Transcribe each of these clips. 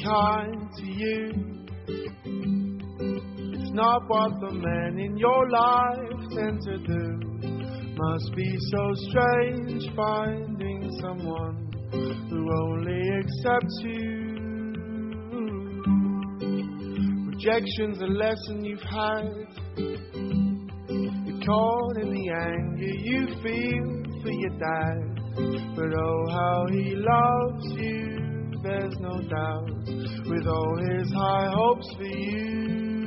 kind to you. It's not what the men in your life tend to do. Must be so strange finding someone who only accepts you. Rejection's a lesson you've had. You're caught in the anger you feel for your dad. But oh, how he loves you, there's no doubt. With all his high hopes for you,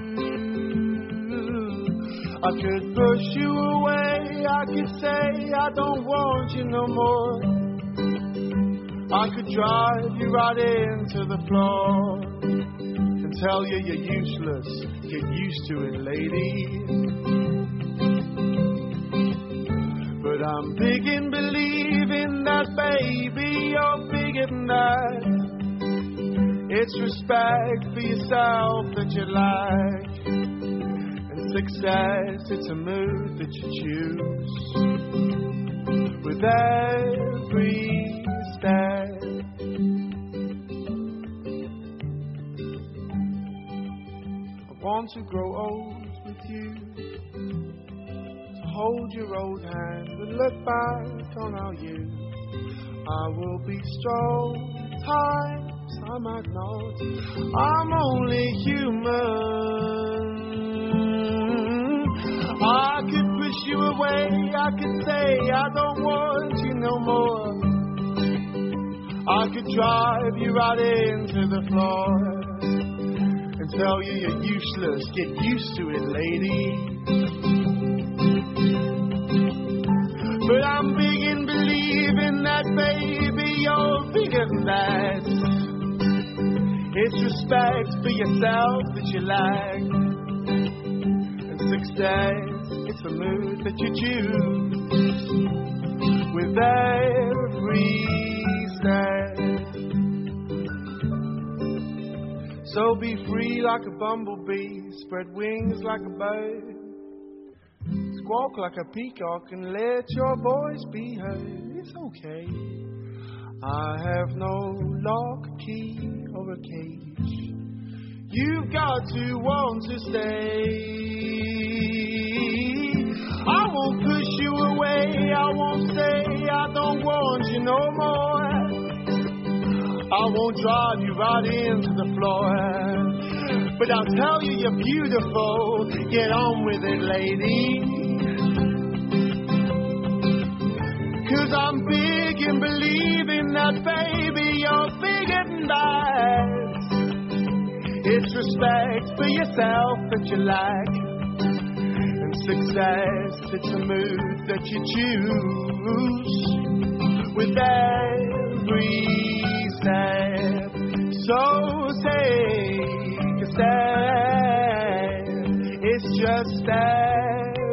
I could push you away, I could say I don't want you no more. I could drive you right into the floor and tell you you're useless, get used to it, lady. But I'm big in believing that, baby, you're bigger than that. It's respect for yourself that you lack. Success, it's a mood that you choose with every step. I want to grow old with you, to hold your old hand and look back on our youth. I will be strong, times I might not. I'm only human. I could push you away, I could say I don't want you no more. I could drive you right into the floor and tell you you're useless, get used to it, lady. But I'm big in believing that, baby, you're bigger than that. It's respect for yourself that you lack. Success, it's a mood that you choose with every step. So be free like a bumblebee, spread wings like a bird, squawk like a peacock and let your voice be heard. It's okay. I have no lock, key or a cage. You've got to want to stay. I won't push you away, I won't say I don't want you no more. I won't drive you right into the floor, but I'll tell you you're beautiful, get on with it, lady. 'Cause I'm big in believing that, baby, you're bigger than that. It's respect for yourself that you lack. And success, it's a mood that you choose with every step. So take a step. It's just step